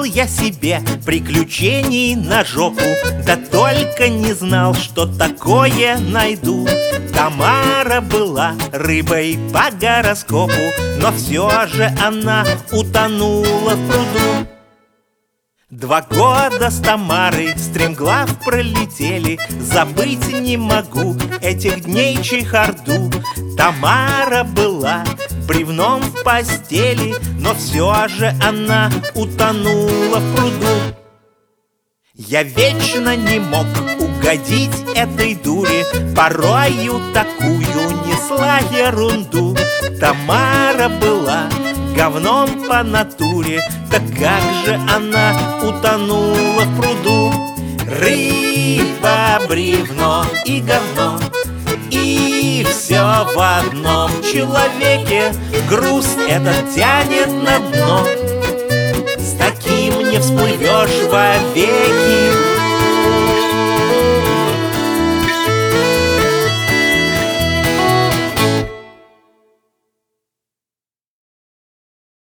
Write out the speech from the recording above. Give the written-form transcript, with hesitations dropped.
Хотел я себе приключений на жопу, да только не знал, что такое найду. Тамара была рыбой по гороскопу, но все же она утонула в пруду. 2 года с Тамарой стремглав пролетели, забыть не могу этих дней чехарду. Тамара была бревном в постели, но все же она утонула в пруду. Я вечно не мог угодить этой дуре, порою такую несла ерунду. Тамара была говном по натуре, так как же она утонула в пруду? Рыба, бревно и говно, и все в одном человеке. Груз этот тянет на дно, с таким не всплывешь вовеки.